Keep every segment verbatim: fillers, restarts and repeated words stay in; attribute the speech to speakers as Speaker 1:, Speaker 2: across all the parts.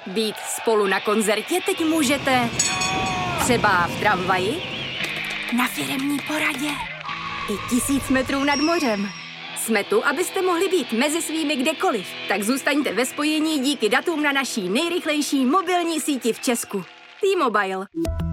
Speaker 1: Být spolu na koncertě teď můžete třeba v tramvaji, na firemní poradě i tisíc metrů nad mořem. Jsme tu, abyste mohli být mezi svými kdekoliv. Tak zůstaňte ve spojení díky datům na naší nejrychlejší mobilní síti v Česku. T-Mobile.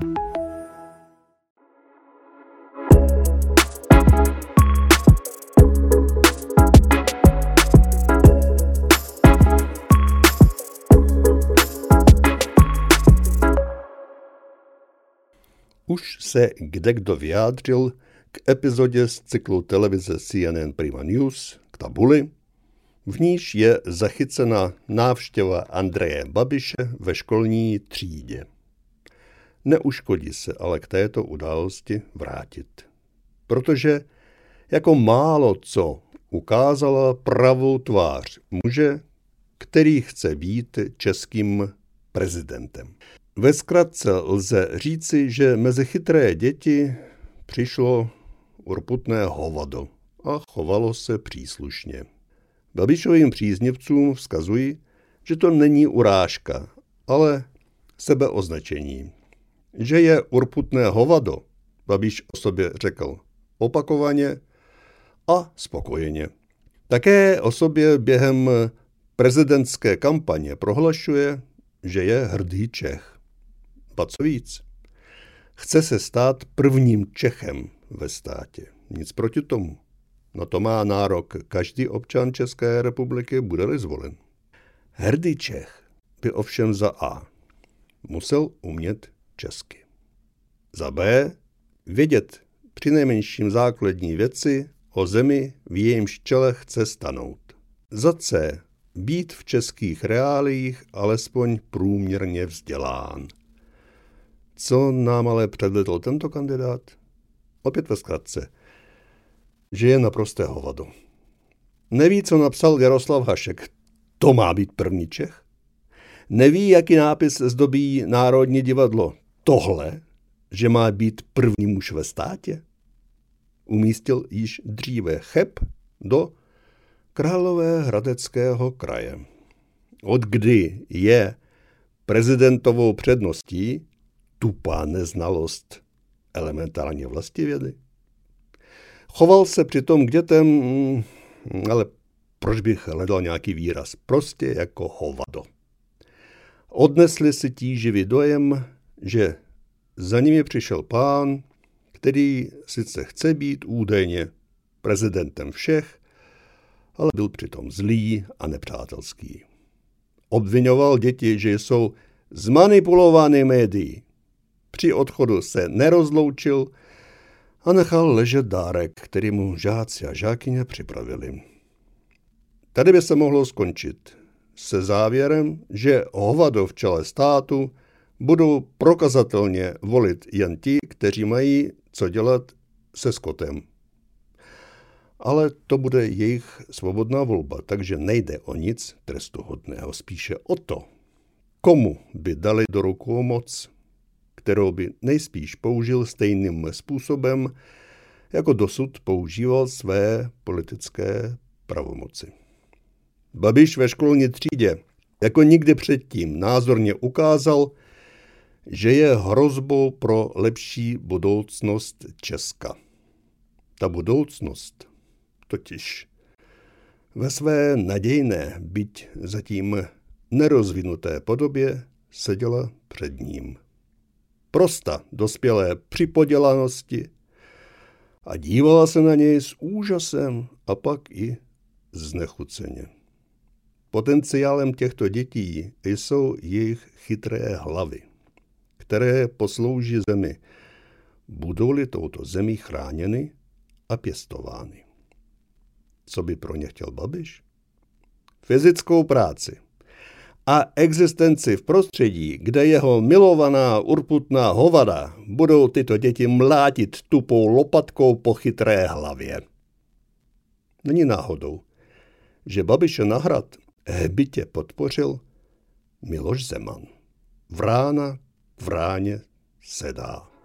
Speaker 2: Už se kdekdo vyjádřil k epizodě z cyklu televize C N N Prima News, k tabuli, v níž je zachycena návštěva Andreje Babiše ve školní třídě. Neuškodí se ale k této události vrátit, protože jako málo co ukázala pravou tvář muže, který chce být českým prezidentem. Ve zkratce lze říci, že mezi chytré děti přišlo urputné hovado a chovalo se příslušně. Babišovým příznivcům vzkazují, že to není urážka, ale sebeoznačení. Že je urputné hovado, Babiš o sobě řekl opakovaně a spokojeně. Také o sobě během prezidentské kampaně prohlašuje, že je hrdý Čech. Ba co víc, chce se stát prvním Čechem ve státě. Nic proti tomu. Na to má nárok každý občan České republiky, bude-li zvolen. Hrdý Čech by ovšem za A musel umět česky. Za B vědět přinejmenším základní věci o zemi, v jejímž čele chce stanout. Za C být v českých reáliích alespoň průměrně vzdělán. Co nám ale předvedl tento kandidát? Opět ve zkratce, že je naprosté hovado. Neví, co napsal Jaroslav Hašek. To má být první Čech? Neví, jaký nápis zdobí Národní divadlo. Tohle, že má být první muž ve státě? Umístil již dříve Cheb do Královéhradeckého kraje. Od kdy je prezidentovou předností tupá neznalost elementárně vlastivědy? Choval se přitom k dětem, ale proč bych hledal nějaký výraz, prostě jako hovado. Odnesli si tíživý dojem, že za nimi přišel pán, který sice chce být údajně prezidentem všech, ale byl přitom zlý a nepřátelský. Obvinoval děti, že jsou zmanipulovány médií. Při odchodu se nerozloučil a nechal ležet dárek, který mu žáci a žákyně připravili. Tady by se mohlo skončit se závěrem, že hovado v čele státu budou prokazatelně volit jen ti, kteří mají co dělat se skotem. Ale to bude jejich svobodná volba, takže nejde o nic trestuhodného, spíše o to, komu by dali do rukou moc, kterou by nejspíš použil stejným způsobem, jako dosud používal své politické pravomoci. Babiš ve školní třídě jako nikdy předtím názorně ukázal, že je hrozbou pro lepší budoucnost Česka. Ta budoucnost totiž ve své nadějné, byť zatím nerozvinuté podobě seděla před ním. Prosta dospělé připodělanosti a dívala se na něj s úžasem a pak i znechuceně. Potenciálem těchto dětí jsou jejich chytré hlavy, které poslouží zemi, budou-li touto zemí chráněny a pěstovány. Co by pro ně chtěl Babiš? Fyzickou práci a existenci v prostředí, kde jeho milovaná urputná hovada budou tyto děti mlátit tupou lopatkou po chytré hlavě. Není náhodou, že Babiše na hrad hbitě podpořil Miloš Zeman. Vrána v ráně sedá.